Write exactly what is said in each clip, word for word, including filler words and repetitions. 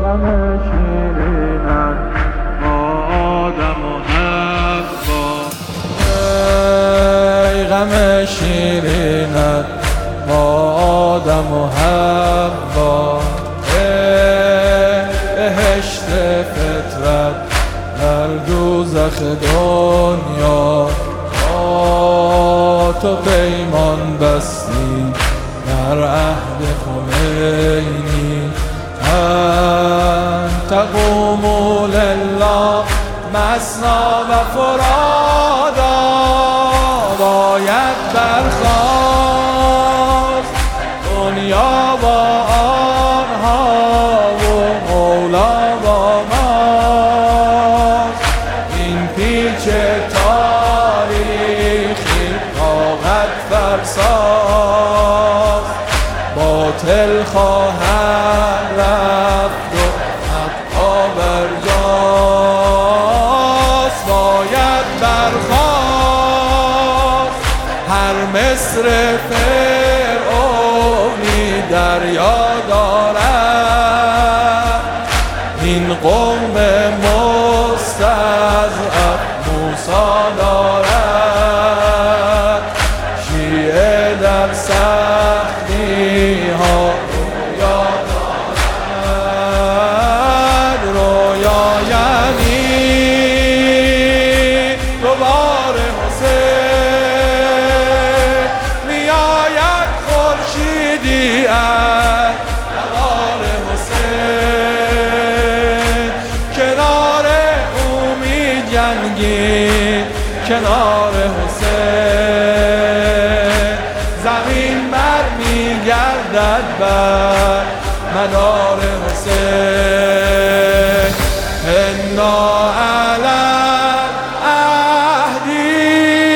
غم شیرینت با آدم و حوا، ای غم شیرینت با آدم و حوا، ای بهشت فطرت در دوزخ دنیا، با تو پیمان بستی در عهد خمینی، انت قوم لله مثنی و فرادا، باید برخاست دنیا با آنها و مولا با ماست، این پیچ تاریخی طاقت فرساست، باطل خواهد رفت و حقا برجاست، باید برخاست هر مصر فرعونی دریا دارد، این قوم مستضعف موسی دارد، شیعه در سختی ها رویا دارد، رویا یعنی دوبار حسین میآید خورشیدی از نوار حسین، کنار او می جنگید کنار حسین، زمین بر می گردد بر مدار حسین، انا علی عهدی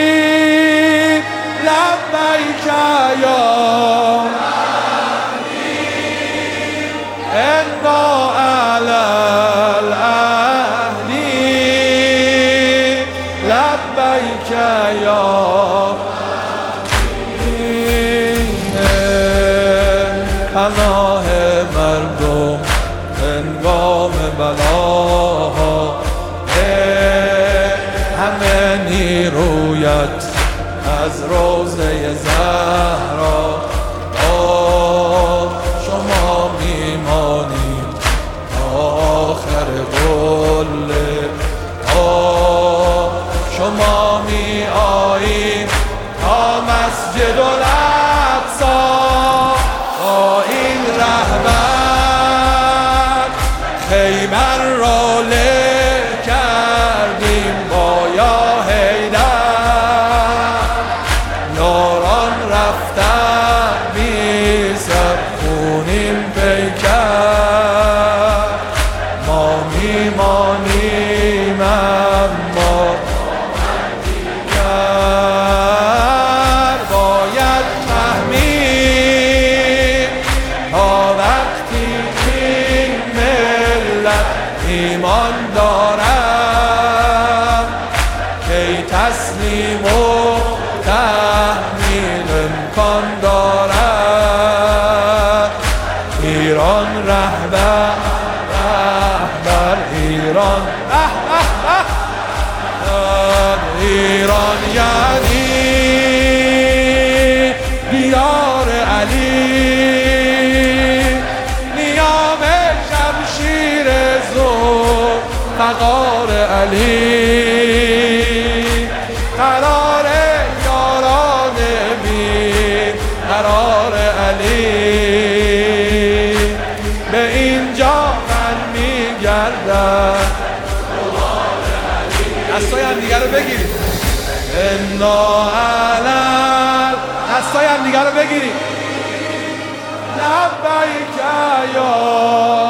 لبیک یا انا علی العهدی لبیک یا پناه مردم هنگام بلاها، همه نیرویت از روضه زهرا، با شما میمانیم تا آخر قله، با شما می آییم تا مسجد الاقصی، با این رهبر خیبر را له کردیم با یا حیدر، یاران رفتن بی سر خونین پیکر، ما میمانیم اما باید فهمید تا وقتی این ملت ایمان دارد، کی تسلیم و تحمیل امکان دارد، ایران رهبر رهبر ایران اه اه اه ایران یعنی دیار علی، نیام شمشیر زور فقار علی، قرار یاران بی قرار علی، به اینجا من میگردم دستای هم دیگر رو بگیریم، انا علی دستای هم دیگر رو بگیریم، لبیک یا